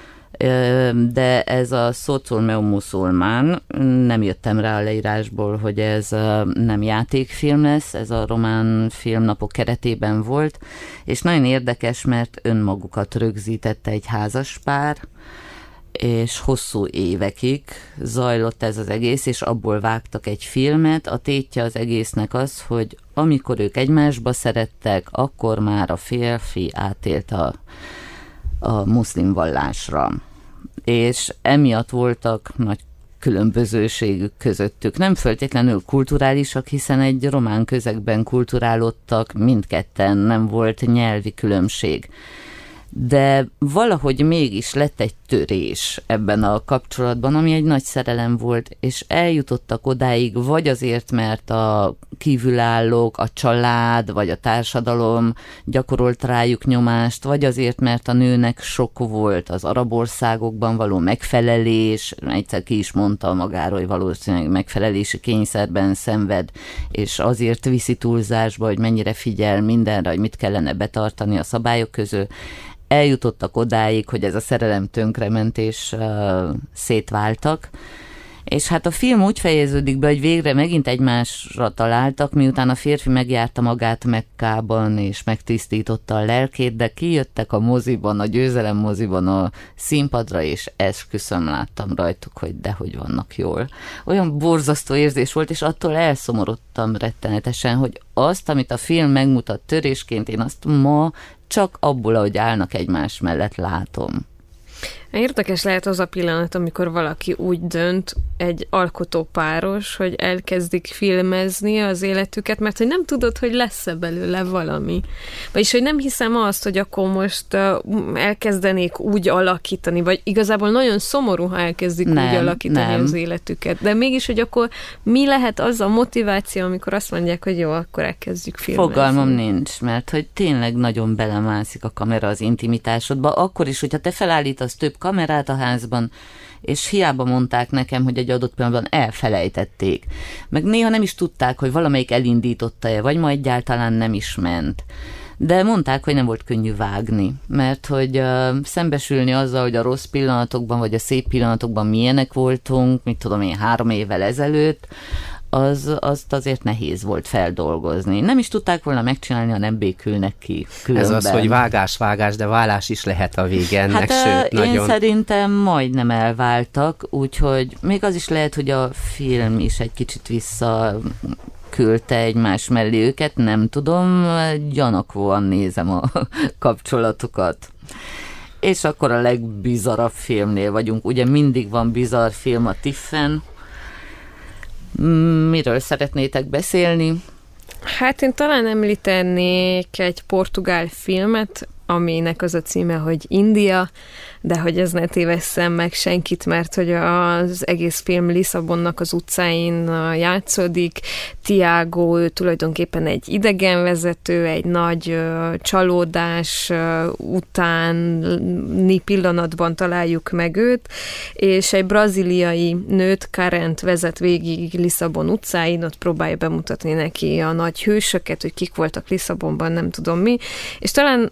De ez a Soțul meu muszulmán, nem jöttem rá a leírásból, hogy ez nem játékfilm lesz, ez a román filmnapok keretében volt, és nagyon érdekes, mert önmagukat rögzítette egy házaspár, és hosszú évekig zajlott ez az egész, és abból vágtak egy filmet. A tétje az egésznek az, hogy amikor ők egymásba szerettek, akkor már a férfi átélt a, a muszlim vallásra. És emiatt voltak nagy különbözőségük közöttük. Nem feltétlenül kulturálisak, hiszen egy román közegben kulturálódtak, mindketten, nem volt nyelvi különbség. De valahogy mégis lett egy törés ebben a kapcsolatban, ami egy nagy szerelem volt, és eljutottak odáig, vagy azért, mert a kívülállók, a család, vagy a társadalom gyakorolt rájuk nyomást, vagy azért, mert a nőnek sok volt az arab országokban való megfelelés, egyszer ki is mondta magáról, hogy valószínűleg megfelelési kényszerben szenved, és azért viszi túlzásba, hogy mennyire figyel mindenre, hogy mit kellene betartani a szabályok közül. Eljutottak odáig, hogy ez a szerelem tönkrement, és uh, szétváltak. És hát a film úgy fejeződik be, hogy végre megint egymásra találtak, miután a férfi megjárta magát Mekkában, és megtisztította a lelkét, de kijöttek a moziban, a győzelem moziban a színpadra, és esküszöm, láttam rajtuk, hogy dehogy vannak jól. Olyan borzasztó érzés volt, és attól elszomorodtam rettenetesen, hogy azt, amit a film megmutat törésként, én azt ma csak abból, ahogy állnak egymás mellett, látom. Érdekes lehet az a pillanat, amikor valaki úgy dönt, egy alkotópáros, hogy elkezdik filmezni az életüket, mert hogy nem tudod, hogy lesz-e belőle valami. Vagyis, hogy nem hiszem azt, hogy akkor most elkezdenék úgy alakítani, vagy igazából nagyon szomorú, ha elkezdik nem, úgy alakítani nem. az életüket. De mégis, hogy akkor mi lehet az a motiváció, amikor azt mondják, hogy jó, akkor elkezdjük filmezni. Fogalmam nincs, mert hogy tényleg nagyon belemászik a kamera az intimitásodba, akkor is, hogyha te felállítasz több kamerát a házban, és hiába mondták nekem, hogy egy adott pillanatban elfelejtették. Meg néha nem is tudták, hogy valamelyik elindította-e, vagy ma egyáltalán nem is ment. De mondták, hogy nem volt könnyű vágni, mert hogy uh, szembesülni azzal, hogy a rossz pillanatokban, vagy a szép pillanatokban milyenek voltunk, mit tudom én, három évvel ezelőtt, az, azt azért nehéz volt feldolgozni. Nem is tudták volna megcsinálni, ha nem békülnek ki különben. Ez az, hogy vágás, vágás, de válás is lehet a vége ennek, hát, sőt, én nagyon... szerintem majdnem elváltak, úgyhogy még az is lehet, hogy a film is egy kicsit vissza küldte egymás mellé őket, nem tudom, gyanakvóan nézem a kapcsolatukat. És akkor a legbizarabb filmnél vagyunk. Ugye mindig van bizarr film a Tiffen. Miről szeretnétek beszélni? Hát én talán említenék egy portugál filmet, aminek az a címe, hogy India, de hogy ez ne tévesszem meg senkit, mert hogy az egész film Lisszabonnak az utcáin játszódik. Tiago, ő tulajdonképpen egy idegenvezető, egy nagy uh, csalódás uh, utáni pillanatban találjuk meg őt, és egy braziliai nőt, Karent vezet végig Lisszabon utcáin, ott próbálja bemutatni neki a nagy hősöket, hogy kik voltak Lisszabonban, nem tudom mi, és talán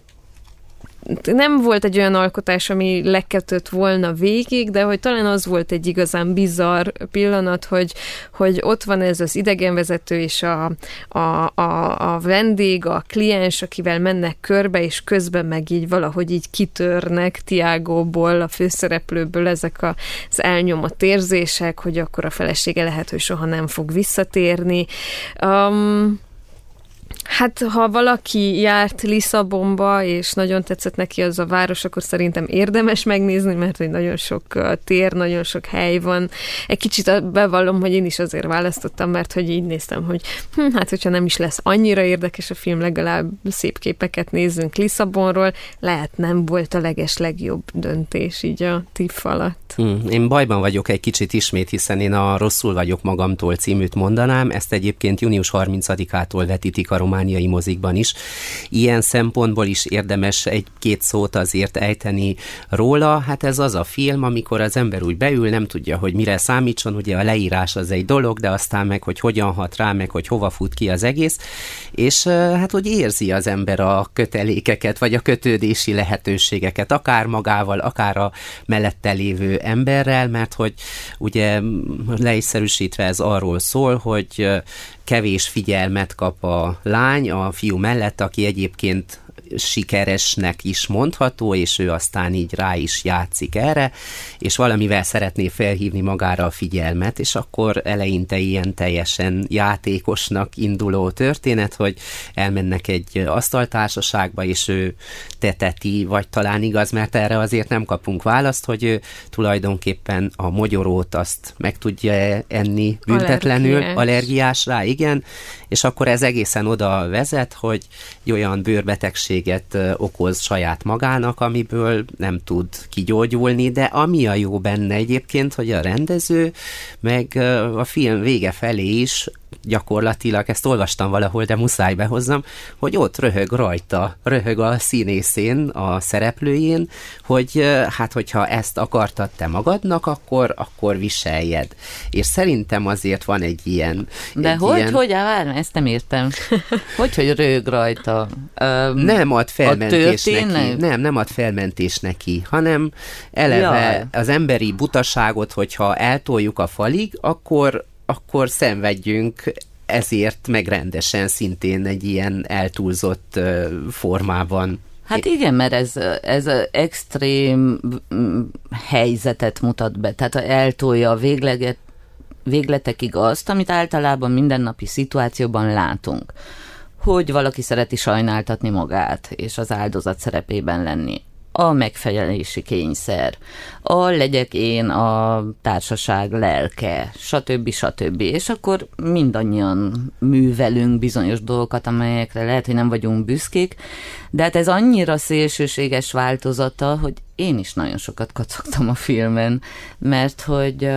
nem volt egy olyan alkotás, ami lekötött volna végig, de hogy talán az volt egy igazán bizarr pillanat, hogy, hogy ott van ez az idegenvezető és a, a, a, a vendég, a kliens, akivel mennek körbe, és közben meg így valahogy így kitörnek Tiagóból, a főszereplőből ezek az elnyomott érzések, hogy akkor a felesége lehet, hogy soha nem fog visszatérni. Um, Hát, ha valaki járt Lisszabonba, és nagyon tetszett neki az a város, akkor szerintem érdemes megnézni, mert hogy nagyon sok tér, nagyon sok hely van. Egy kicsit bevallom, hogy én is azért választottam, mert hogy így néztem, hogy hm, hát, hogyha nem is lesz annyira érdekes a film, legalább szép képeket nézzünk Lisszabonról, lehet nem volt a leges legjobb döntés így a tiff alatt. Hmm, én bajban vagyok egy kicsit ismét, hiszen én a Rosszul vagyok magamtól címűt mondanám, ezt egyébként június harmincadikától vetítik a romániai mozikban is. Ilyen szempontból is érdemes egy-két szót azért ejteni róla. Hát ez az a film, amikor az ember úgy beül, nem tudja, hogy mire számítson, ugye a leírás az egy dolog, de aztán meg, hogy hogyan hat rá, meg hogy hova fut ki az egész, és hát, hogy érzi az ember a kötelékeket, vagy a kötődési lehetőségeket, akár magával, akár a mellette lévő emberrel, mert hogy ugye leegyszerűsítve ez arról szól, hogy kevés figyelmet kap a lány a fiú mellett, aki egyébként sikeresnek is mondható, és ő aztán így rá is játszik erre, és valamivel szeretné felhívni magára a figyelmet, és akkor eleinte ilyen teljesen játékosnak induló történet, hogy elmennek egy asztaltársaságba, és ő teteti, vagy talán igaz, mert erre azért nem kapunk választ, hogy ő tulajdonképpen a mogyorót azt meg tudja enni büntetlenül, allergiás, allergiás rá, igen, és akkor ez egészen oda vezet, hogy egy olyan bőrbetegséget okoz saját magának, amiből nem tud kigyógyulni, de ami a jó benne egyébként, hogy a rendező meg a film vége felé is gyakorlatilag, ezt olvastam valahol, de muszáj behozzam, hogy ott röhög rajta, röhög a színészén, a szereplőjén, hogy hát, hogyha ezt akartad te magadnak, akkor, akkor viseljed. És szerintem azért van egy ilyen... De egy hogy, ilyen... hogy, várj, ezt nem értem. Hogy, hogy röhög rajta? Um, nem ad felmentés neki. Nem, nem ad felmentés neki, hanem eleve Jaj. az emberi butaságot, hogyha eltoljuk a falig, akkor akkor szenvedjünk ezért meg rendesen, szintén egy ilyen eltúlzott uh, formában. Hát igen, mert ez, ez extrém helyzetet mutat be, tehát eltolja a végleget, végletekig azt, amit általában mindennapi szituációban látunk, hogy valaki szereti sajnáltatni magát, és az áldozat szerepében lenni. A megfelelési kényszer, a legyek én a társaság lelke, stb. stb. És akkor mindannyian művelünk bizonyos dolgokat, amelyekre lehet, hogy nem vagyunk büszkék, de hát ez annyira szélsőséges változata, hogy én is nagyon sokat kacagtam a filmen, mert hogy,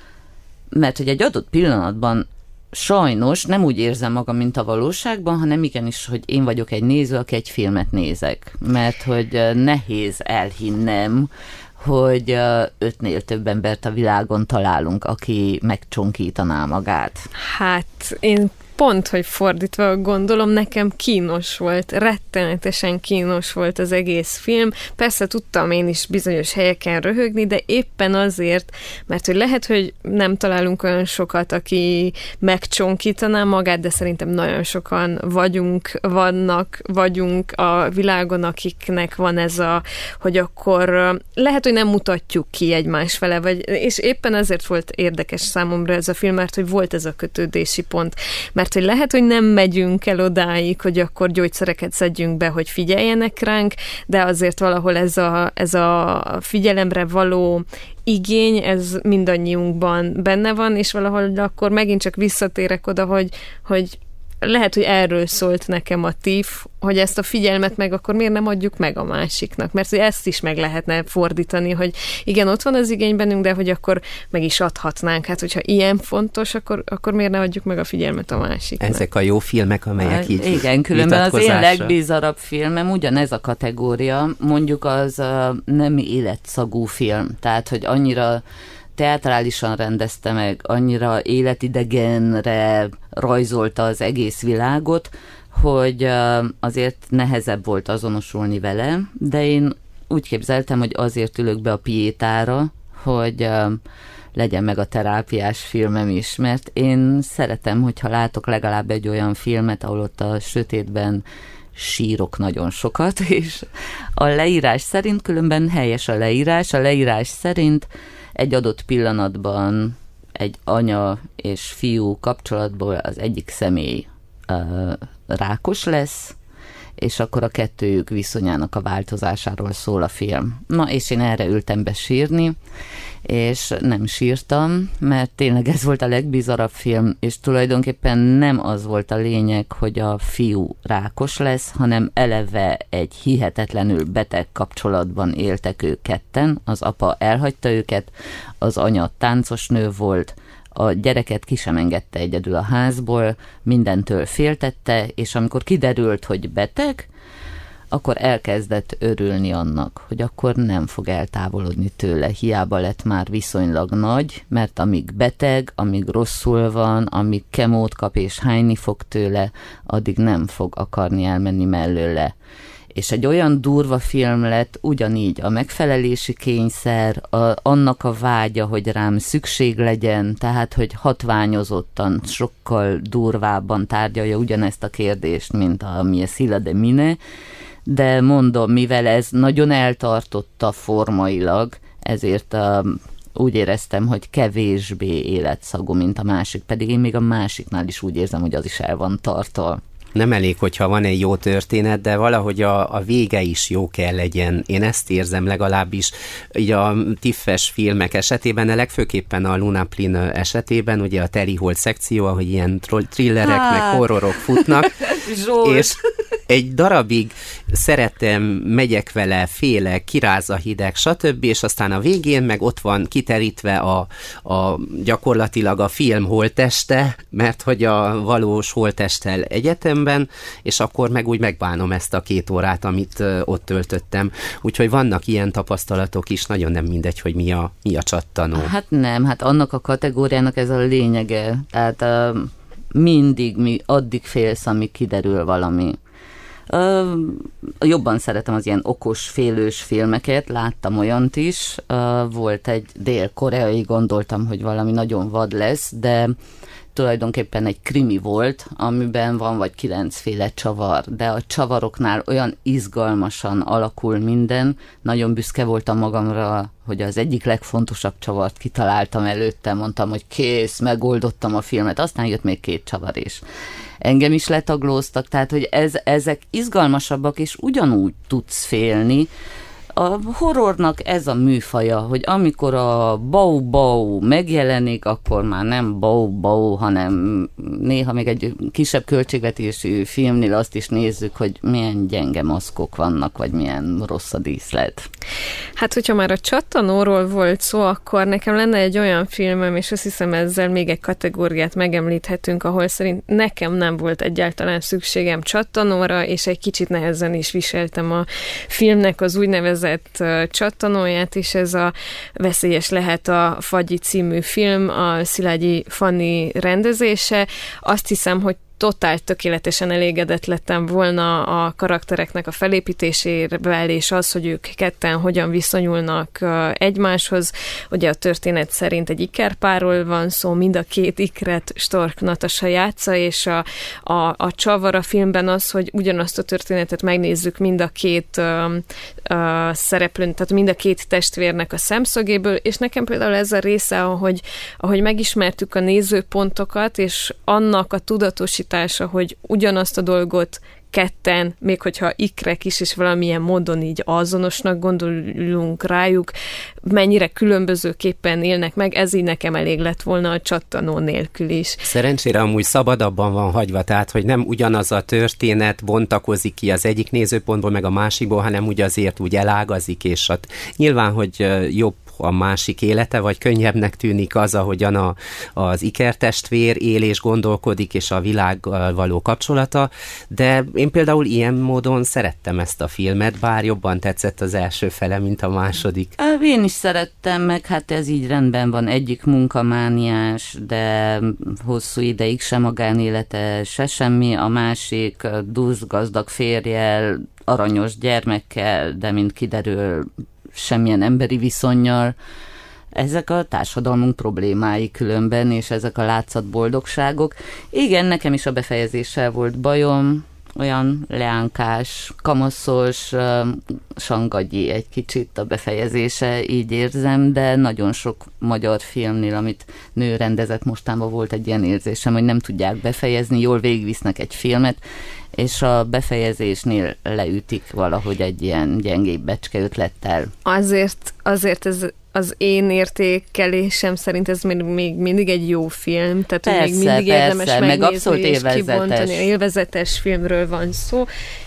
mert hogy egy adott pillanatban sajnos nem úgy érzem magam, mint a valóságban, hanem igenis, hogy én vagyok egy néző, aki egy filmet nézek. Mert hogy nehéz elhinnem, hogy ötnél több embert a világon találunk, aki megcsonkítaná magát. Hát én pont, hogy fordítva gondolom, nekem kínos volt, rettenetesen kínos volt az egész film. Persze tudtam én is bizonyos helyeken röhögni, de éppen azért, mert hogy lehet, hogy nem találunk olyan sokat, aki megcsonkítaná magát, de szerintem nagyon sokan vagyunk, vannak, vagyunk a világon, akiknek van ez a, hogy akkor lehet, hogy nem mutatjuk ki egymás fele, vagy, és éppen ezért volt érdekes számomra ez a film, mert hogy volt ez a kötődési pont, mert mert hogy lehet, hogy nem megyünk el odáig, hogy akkor gyógyszereket szedjünk be, hogy figyeljenek ránk, de azért valahol ez a, ez a figyelemre való igény, ez mindannyiunkban benne van, és valahol akkor megint csak visszatérek oda, hogy, hogy lehet, hogy erről szólt nekem a TIFF, hogy ezt a figyelmet meg akkor miért nem adjuk meg a másiknak, mert hogy ezt is meg lehetne fordítani, hogy igen, ott van az igény bennünk, de hogy akkor meg is adhatnánk. Hát, hogyha ilyen fontos, akkor, akkor miért ne adjuk meg a figyelmet a másiknak? Ezek a jó filmek, amelyek így igen, különben az én legbizarabb filmem ugyanez a kategória, mondjuk az uh, nem életszagú film, tehát, hogy annyira teátrálisan rendezte meg, annyira életidegenre rajzolta az egész világot, hogy azért nehezebb volt azonosulni vele, de én úgy képzeltem, hogy azért ülök be a Piétára, hogy legyen meg a terápiás filmem is, mert én szeretem, hogyha látok legalább egy olyan filmet, ahol ott a sötétben sírok nagyon sokat, és a leírás szerint, különben helyes a leírás, a leírás szerint egy adott pillanatban egy anya és fiú kapcsolatból az egyik személy uh, rákos lesz, és akkor a kettőjük viszonyának a változásáról szól a film. Na, és én erre ültem be sírni, és nem sírtam, mert tényleg ez volt a legbizarabb film, és tulajdonképpen nem az volt a lényeg, hogy a fiú rákos lesz, hanem eleve egy hihetetlenül beteg kapcsolatban éltek ők ketten, az apa elhagyta őket, az anya táncosnő volt, a gyereket ki sem engedte egyedül a házból, mindentől féltette, és amikor kiderült, hogy beteg, akkor elkezdett örülni annak, hogy akkor nem fog eltávolodni tőle. Hiába lett már viszonylag nagy, mert amíg beteg, amíg rosszul van, amíg kemót kap és hányni fog tőle, addig nem fog akarni elmenni mellőle. És egy olyan durva film lett, ugyanígy a megfelelési kényszer, a, annak a vágya, hogy rám szükség legyen, tehát, hogy hatványozottan, sokkal durvábban tárgyalja ugyanezt a kérdést, mint a Mi es Hila de Mine, de mondom, mivel ez nagyon eltartotta formailag, ezért a, úgy éreztem, hogy kevésbé életszagú, mint a másik, pedig én még a másiknál is úgy érzem, hogy az is el van tartva. Nem elég, hogyha van egy jó történet, de valahogy a, a vége is jó kell legyen. Én ezt érzem legalábbis így a tiffes filmek esetében, de legfőképpen a Luna Plin esetében, ugye a Terry Holt szekció, ahogy ilyen thrillerek, hát. meg horrorok futnak, és egy darabig szeretem, megyek vele, félek, kiráz a hideg, stb., és aztán a végén meg ott van kiterítve a, a gyakorlatilag a film holtteste, mert hogy a valós holttesttel egyetemben, és akkor meg úgy megbánom ezt a két órát, amit ott töltöttem. Úgyhogy vannak ilyen tapasztalatok is, nagyon nem mindegy, hogy mi a, mi a csattanó. Hát nem, hát annak a kategóriának ez a lényege. Tehát uh, mindig mi addig félsz, amíg kiderül valami. Uh, jobban szeretem az ilyen okos, félős filmeket, láttam olyant is, uh, volt egy dél-koreai, gondoltam, hogy valami nagyon vad lesz, de tulajdonképpen egy krimi volt, amiben van vagy kilencféle csavar, de a csavaroknál olyan izgalmasan alakul minden, nagyon büszke voltam magamra, hogy az egyik legfontosabb csavart kitaláltam előtte, mondtam, hogy kész, megoldottam a filmet, aztán jött még két csavar is. Engem is letaglóztak, tehát, hogy ez, ezek izgalmasabbak, és ugyanúgy tudsz félni. A horrornak ez a műfaja, hogy amikor a bau-bau megjelenik, akkor már nem bau-bau, hanem néha még egy kisebb költségvetésű filmnél azt is nézzük, hogy milyen gyenge maszkok vannak, vagy milyen rossz a díszlet. Hát, hogyha már a csattanóról volt szó, akkor nekem lenne egy olyan filmem, és azt hiszem ezzel még egy kategóriát megemlíthetünk, ahol szerint nekem nem volt egyáltalán szükségem csattanóra, és egy kicsit nehezen is viseltem a filmnek az úgynevezett csattanóját, és ez a Veszélyes lehet a Fagyi című film, a Szilágyi Fanni rendezése. Azt hiszem, hogy totál tökéletesen elégedett lettem volna a karaktereknek a felépítésével, és az, hogy ők ketten hogyan viszonyulnak egymáshoz. Ugye a történet szerint egy ikerpárról van szó, mind a két ikret Stork Natasha játsza, és a, a, a csavar a filmben az, hogy ugyanazt a történetet megnézzük mind a két uh, uh, szereplőn, tehát mind a két testvérnek a szemszögéből, és nekem például ez a része, ahogy, ahogy megismertük a nézőpontokat, és annak a tudatosítása, hogy ugyanazt a dolgot ketten, még hogyha ikrek is, és valamilyen módon így azonosnak gondolunk rájuk, mennyire különbözőképpen élnek meg, ez így nekem elég lett volna a csattanó nélkül is. Szerencsére amúgy szabadabban van hagyva, tehát, hogy nem ugyanaz a történet bontakozik ki az egyik nézőpontból, meg a másikból, hanem úgy azért úgy elágazik, és hát nyilván, hogy jobb a másik élete, vagy könnyebbnek tűnik az, ahogyan a, az ikertestvér él és gondolkodik, és a világgal való kapcsolata, de én például ilyen módon szerettem ezt a filmet, bár jobban tetszett az első fele, mint a második. Én is szerettem, meg hát ez így rendben van, egyik munkamániás, de hosszú ideig se magánélete, se semmi, a másik dusz gazdag férjel, aranyos gyermekkel, de mint kiderül, semmilyen emberi viszonnyal. Ezek a társadalmunk problémái különben, és ezek a látszat boldogságok. Igen, nekem is a befejezéssel volt bajom, olyan leánkás, kamaszos, uh, sangagyi egy kicsit a befejezése, így érzem, de nagyon sok magyar filmnél, amit nő rendezett mostában, volt egy ilyen érzésem, hogy nem tudják befejezni, jól végigvisznek egy filmet, és a befejezésnél leütik valahogy egy ilyen gyengébb becske ötlettel. Azért, azért ez az én értékelésem szerint ez még, még mindig egy jó film, tehát persze, még mindig persze, érdemes megnézni, meg abszolút és kibontani. Élvezetes filmről van szó.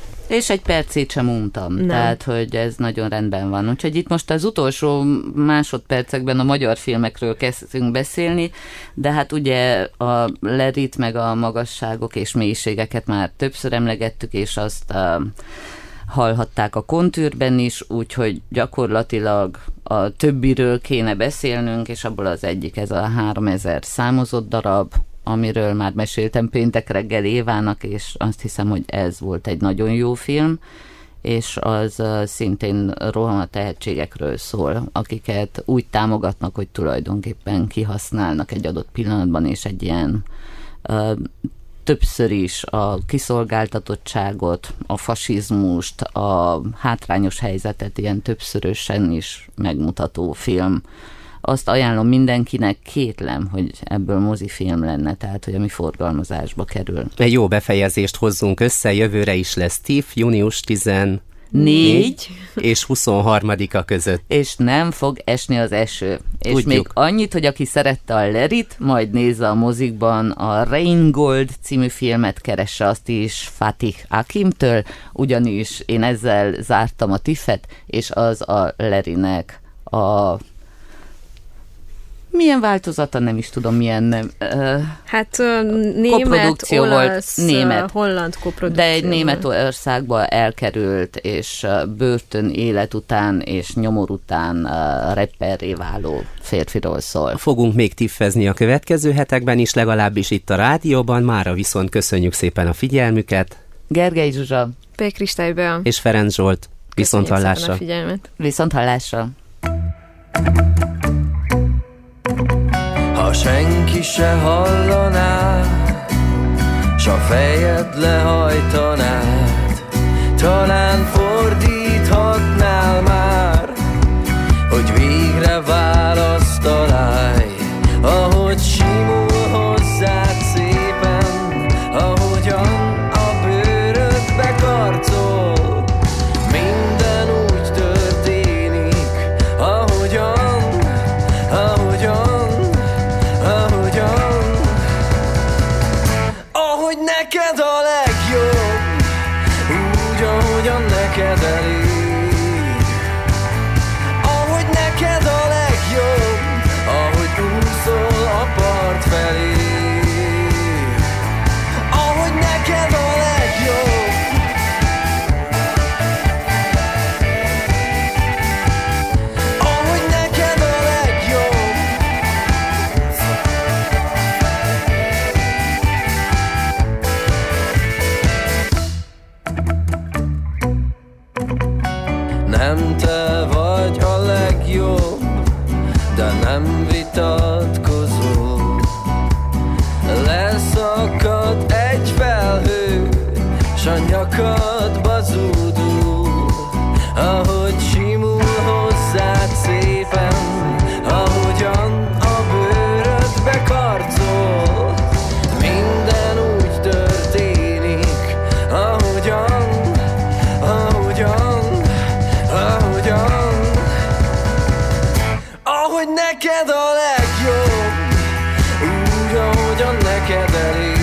És egy percét sem untam, nem. Tehát, hogy ez nagyon rendben van. Úgyhogy itt most az utolsó másodpercekben a magyar filmekről kezdünk beszélni, de hát ugye a lerit, meg a magasságok és mélységeket már többször emlegettük, és azt uh, hallhatták a kontűrben is, úgyhogy gyakorlatilag a többiről kéne beszélnünk, és abból az egyik ez a háromezer számozott darab, amiről már meséltem péntek reggel Évának, és azt hiszem, hogy ez volt egy nagyon jó film, és az uh, szintén rohama tehetségekről szól, akiket úgy támogatnak, hogy tulajdonképpen kihasználnak egy adott pillanatban, és egy ilyen uh, többször is a kiszolgáltatottságot, a fasizmust, a hátrányos helyzetet ilyen többszörösen is megmutató film. Azt ajánlom mindenkinek, kétlem, hogy ebből mozifilm lenne, tehát hogy ami forgalmazásba kerül. Egy jó befejezést hozzunk össze, jövőre is lesz té i ef, június tizennégy Négy. és huszonharmadika között. És nem fog esni az eső. És Tudjuk. még annyit, hogy aki szerette a Lerit, majd nézze a mozikban a Rheingold című filmet, keresse azt is Fatih Akimtől, ugyanis én ezzel zártam a té i ef-et, és az a Lerinek a milyen változata, nem is tudom, milyen nem. Uh, Hát német, koprodukció olasz, volt, német, holland koprodukció. de egy Németországba elkerült, és börtön élet után, és nyomor után uh, rapperré váló férfiról szól. Fogunk még tiffezni a következő hetekben is, legalábbis itt a rádióban, mára viszont köszönjük szépen a figyelmüket. Gergely Zsuzsa. P. Kristály Bea. És Ferenc Zsolt. Viszont Köszönjük szépen hallásra. a figyelmet. Viszont hallásra. Ha senki se hallaná, s a fejed lehajtanád, talán fordíthatnál már, hogy végre választ találj, ahogy simul hozzád szépen, ahogyan a bőrödbe karcol. Minden úgy történik, ahogyan, ahogyan, ahogyan, ahogy neked a legjobb, úgy, ahogyan neked elég. Ahogy neked a legjobb, ahogy úszol a part felé. Ahogy neked a legjobb, ahogy neked a legjobb. Nem te vagy a legjobb, de nem vitatkozol. Leszakad egy felhő, s a nyakadba zúdul, ahogy simul hozzád szépen, ahogyan a bőrödbe karcol. Minden úgy történik, ahogyan, ahogyan, ahogyan, ahogy neked a legjobb, úgy, ahogyan neked elég.